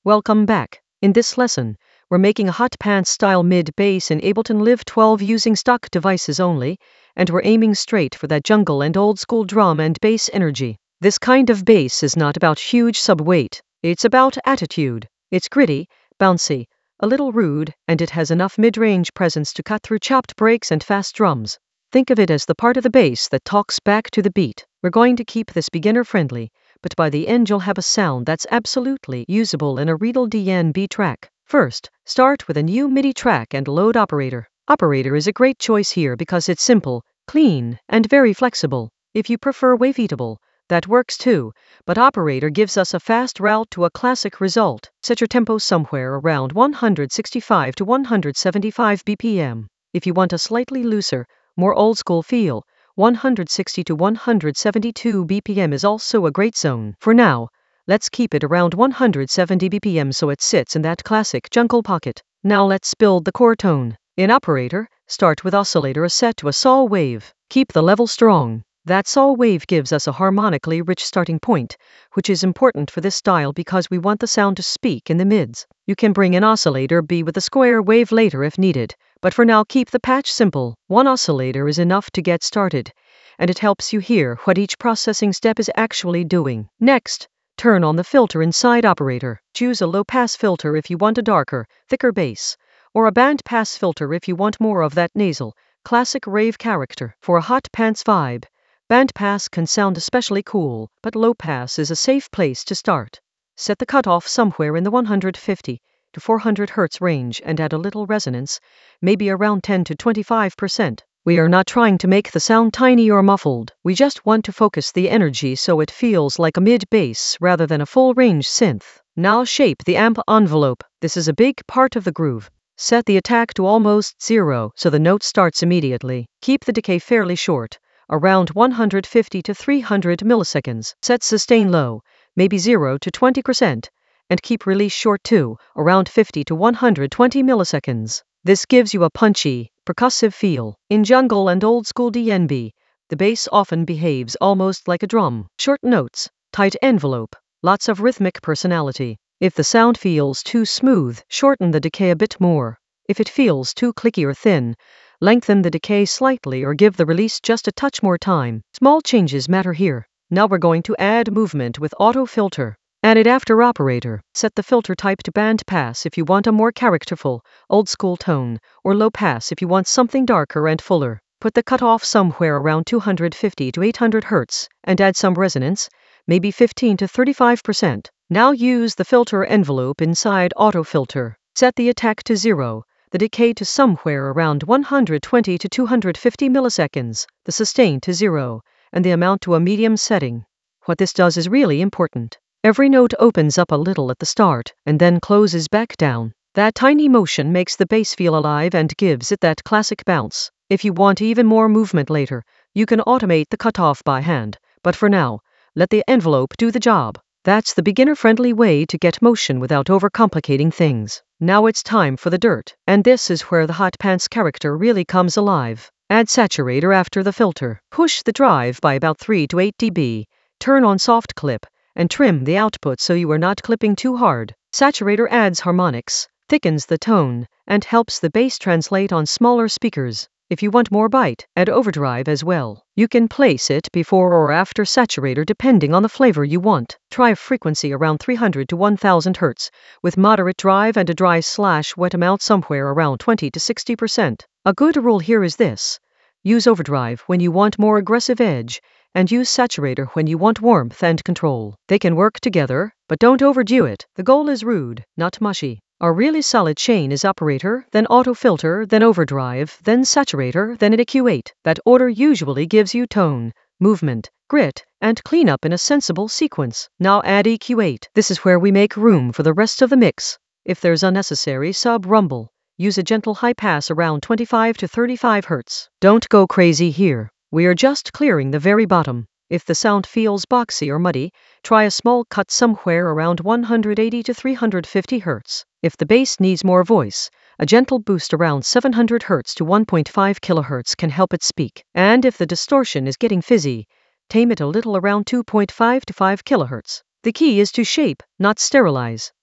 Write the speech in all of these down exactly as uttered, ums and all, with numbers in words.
Welcome back. In this lesson, we're making a hot pants style mid bass in Ableton Live twelve using stock devices only, and we're aiming straight for that jungle and old school drum and bass energy. This kind of bass is not about huge sub weight, it's about attitude. It's gritty, bouncy, a little rude, and it has enough mid-range presence to cut through chopped breaks and fast drums. Think of it as the part of the bass that talks back to the beat. We're going to keep this beginner friendly, but by the end you'll have a sound that's absolutely usable in a Reedle D N B track. First, start with a new MIDI track and load Operator. Operator is a great choice here because it's simple, clean, and very flexible. If you prefer Waveatable, that works too, but Operator gives us a fast route to a classic result. Set your tempo somewhere around one hundred sixty-five to one hundred seventy-five B P M. If you want a slightly looser, more old school feel, one hundred sixty to one hundred seventy-two B P M is also a great zone. For now, let's keep it around one hundred seventy B P M so it sits in that classic jungle pocket. Now let's build the core tone. In Operator, start with Oscillator set to a saw wave. Keep the level strong. That saw wave gives us a harmonically rich starting point, which is important for this style because we want the sound to speak in the mids. You can bring in Oscillator B with a square wave later if needed, but for now keep the patch simple. One oscillator is enough to get started, and it helps you hear what each processing step is actually doing. Next, turn on the filter inside Operator. Choose a low-pass filter if you want a darker, thicker bass, or a band-pass filter if you want more of that nasal, classic rave character. For a hot pants vibe, bandpass can sound especially cool, but low-pass is a safe place to start. Set the cutoff somewhere in the one hundred fifty to four hundred hertz range and add a little resonance, maybe around ten to twenty-five percent. We are not trying to make the sound tiny or muffled. We just want to focus the energy so it feels like a mid-bass rather than a full-range synth. Now shape the amp envelope. This is a big part of the groove. Set the attack to almost zero so the note starts immediately. Keep the decay fairly short, around one hundred fifty to three hundred milliseconds. Set sustain low, maybe zero to twenty percent, and keep release short too, around fifty to one hundred twenty milliseconds. This gives you a punchy, percussive feel. In jungle and old school D N B, the bass often behaves almost like a drum. Short notes, tight envelope, lots of rhythmic personality. If the sound feels too smooth, shorten the decay a bit more. If it feels too clicky or thin, lengthen the decay slightly or give the release just a touch more time. Small changes matter here. Now we're going to add movement with Auto Filter. Add it after Operator. Set the filter type to band pass if you want a more characterful, old school tone, or low pass if you want something darker and fuller. Put the cutoff somewhere around two hundred fifty to eight hundred hertz and add some resonance, maybe fifteen to thirty-five percent. Now use the filter envelope inside Auto Filter. Set the attack to zero, the decay to somewhere around one hundred twenty to two hundred fifty milliseconds, the sustain to zero, and the amount to a medium setting. What this does is really important. Every note opens up a little at the start and then closes back down. That tiny motion makes the bass feel alive and gives it that classic bounce. If you want even more movement later, you can automate the cutoff by hand, but for now, let the envelope do the job. That's the beginner-friendly way to get motion without overcomplicating things. Now it's time for the dirt, and this is where the hot pants character really comes alive. Add saturator after the filter. Push the drive by about three to eight decibels. Turn on soft clip, and trim the output so you are not clipping too hard. Saturator adds harmonics, thickens the tone, and helps the bass translate on smaller speakers. If you want more bite, add overdrive as well. You can place it before or after saturator depending on the flavor you want. Try a frequency around three hundred to one thousand hertz, with moderate drive and a dry slash wet amount somewhere around twenty to sixty percent. A good rule here is this: use overdrive when you want more aggressive edge, and use saturator when you want warmth and control. They can work together, but don't overdo it. The goal is rude, not mushy. A really solid chain is Operator, then Auto Filter, then Overdrive, then Saturator, then E Q eight. That order usually gives you tone, movement, grit, and cleanup in a sensible sequence. Now add E Q eight. This is where we make room for the rest of the mix. If there's unnecessary sub-rumble, use a gentle high pass around twenty-five to thirty-five hertz. Don't go crazy here. We are just clearing the very bottom. If the sound feels boxy or muddy, try a small cut somewhere around one hundred eighty to three hundred fifty hertz. If the bass needs more voice, a gentle boost around seven hundred hertz to one point five kilohertz can help it speak. And if the distortion is getting fizzy, tame it a little around two point five to five kilohertz. The key is to shape, not sterilize.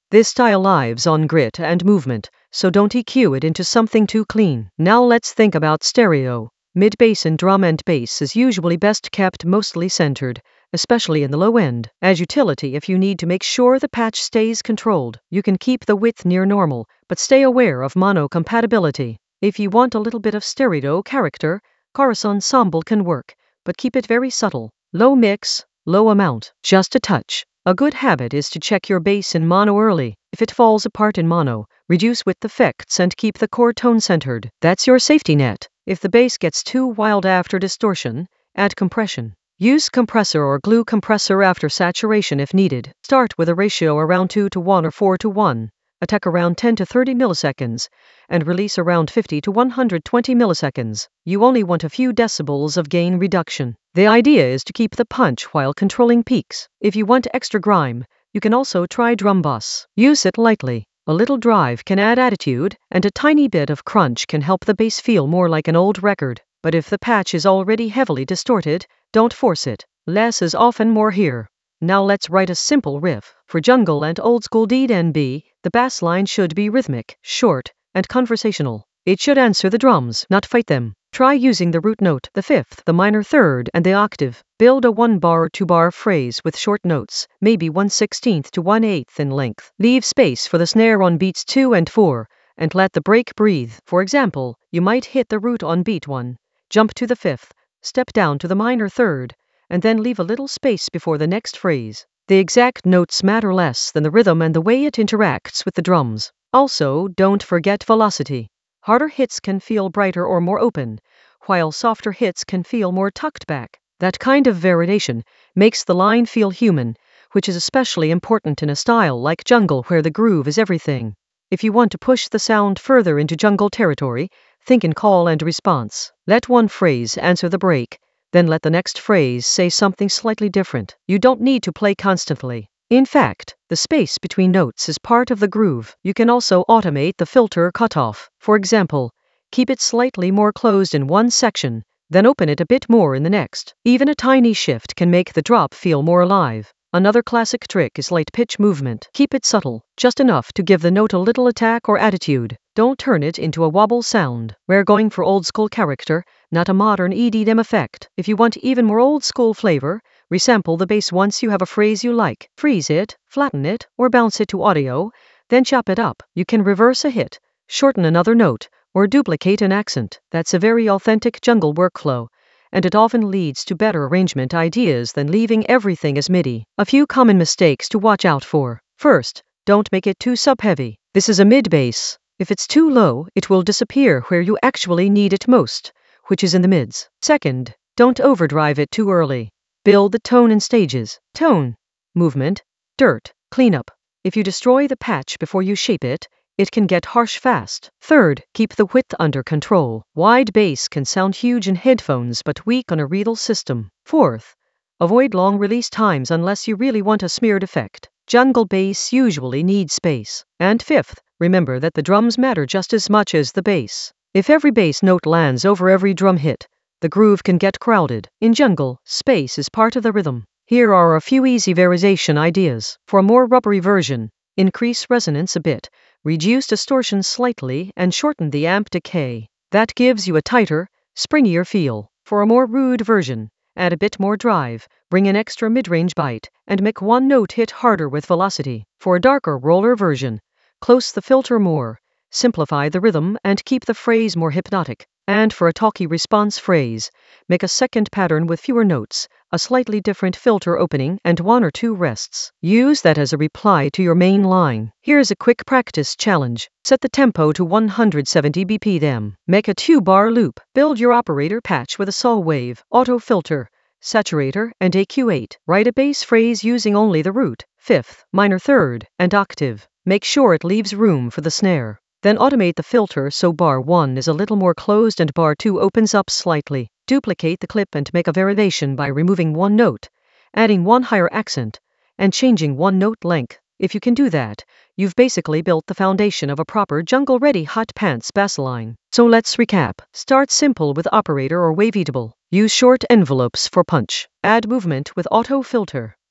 This style lives on grit and movement, so don't E Q it into something too clean. Now let's think about stereo. Mid-bass and drum and bass is usually best kept mostly centered, especially in the low end. As utility, if you need to make sure the patch stays controlled, you can keep the width near normal, but stay aware of mono compatibility. If you want a little bit of stereo character, chorus ensemble can work, but keep it very subtle. Low mix, low amount, just a touch. A good habit is to check your bass in mono early. If it falls apart in mono, reduce width effects and keep the core tone centered. That's your safety net. If the bass gets too wild after distortion, add compression. Use compressor or glue compressor after saturation if needed. Start with a ratio around two to one or four to one. Attack around ten to thirty milliseconds, and release around fifty to one hundred twenty milliseconds. You only want a few decibels of gain reduction. The idea is to keep the punch while controlling peaks. If you want extra grime, you can also try drum bus. Use it lightly. A little drive can add attitude, and a tiny bit of crunch can help the bass feel more like an old record. But if the patch is already heavily distorted, don't force it. Less is often more here. Now let's write a simple riff. For jungle and old school D and B, the bass line should be rhythmic, short, and conversational. It should answer the drums, not fight them. Try using the root note, the fifth, the minor third, and the octave. Build a one-bar or two-bar phrase with short notes, maybe one sixteenth to one eighth in length. Leave space for the snare on beats two and four, and let the break breathe. For example, you might hit the root on beat one, jump to the fifth, step down to the minor third, and then leave a little space before the next phrase. The exact notes matter less than the rhythm and the way it interacts with the drums. Also, don't forget velocity. Harder hits can feel brighter or more open, while softer hits can feel more tucked back. That kind of variation makes the line feel human, which is especially important in a style like jungle where the groove is everything. If you want to push the sound further into jungle territory, think in call and response. Let one phrase answer the break, then let the next phrase say something slightly different. You don't need to play constantly. In fact, the space between notes is part of the groove. You can also automate the filter cutoff. For example, keep it slightly more closed in one section, then open it a bit more in the next. Even a tiny shift can make the drop feel more alive. Another classic trick is light pitch movement. Keep it subtle, just enough to give the note a little attack or attitude. Don't turn it into a wobble sound. We're going for old school character, not a modern E D M effect. If you want even more old school flavor, resample the bass once you have a phrase you like. Freeze it, flatten it, or bounce it to audio, then chop it up. You can reverse a hit, shorten another note, or duplicate an accent. That's a very authentic jungle workflow, and it often leads to better arrangement ideas than leaving everything as MIDI. A few common mistakes to watch out for. First, don't make it too sub-heavy. This is a mid-bass. If it's too low, it will disappear where you actually need it most, which is in the mids. Second, don't overdrive it too early. Build the tone in stages. Tone, movement, dirt, cleanup. If you destroy the patch before you shape it, it can get harsh fast. Third, keep the width under control. Wide bass can sound huge in headphones but weak on a Riedel system. Fourth, avoid long release times unless you really want a smeared effect. Jungle bass usually needs space. And fifth, remember that the drums matter just as much as the bass. If every bass note lands over every drum hit, the groove can get crowded. In jungle, space is part of the rhythm. Here are a few easy variation ideas. For a more rubbery version, increase resonance a bit, reduce distortion slightly, and shorten the amp decay. That gives you a tighter, springier feel. For a more rude version, add a bit more drive, bring an extra mid-range bite, and make one note hit harder with velocity. For a darker roller version, close the filter more, simplify the rhythm, and keep the phrase more hypnotic. And for a talky response phrase, make a second pattern with fewer notes, a slightly different filter opening, and one or two rests. Use that as a reply to your main line. Here's a quick practice challenge. Set the tempo to one hundred seventy B P M. Make a two-bar loop. Build your operator patch with a saw wave, auto filter, saturator, and A Q eight. Write a bass phrase using only the root, fifth, minor third, and octave. Make sure it leaves room for the snare. Then automate the filter so bar one is a little more closed and bar two opens up slightly. Duplicate the clip and make a variation by removing one note, adding one higher accent, and changing one note length. If you can do that, you've basically built the foundation of a proper jungle-ready hot pants bass line. So let's recap. Start simple with operator or waveatable. Use short envelopes for punch. Add movement with auto filter.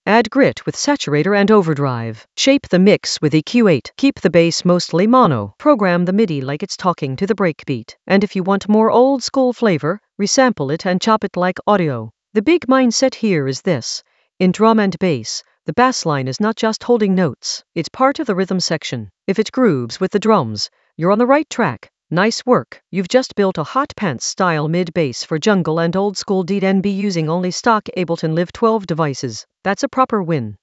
Add grit with saturator and overdrive. Shape the mix with E Q eight. Keep the bass mostly mono. Program the MIDI like it's talking to the breakbeat. And if you want more old school flavor, resample it and chop it like audio. The big mindset here is this. In drum and bass, the bass line is not just holding notes. It's part of the rhythm section. If it grooves with the drums, you're on the right track. Nice work. You've just built a hot pants style mid bass for jungle and old school D N B using only stock Ableton Live twelve devices. That's a proper win.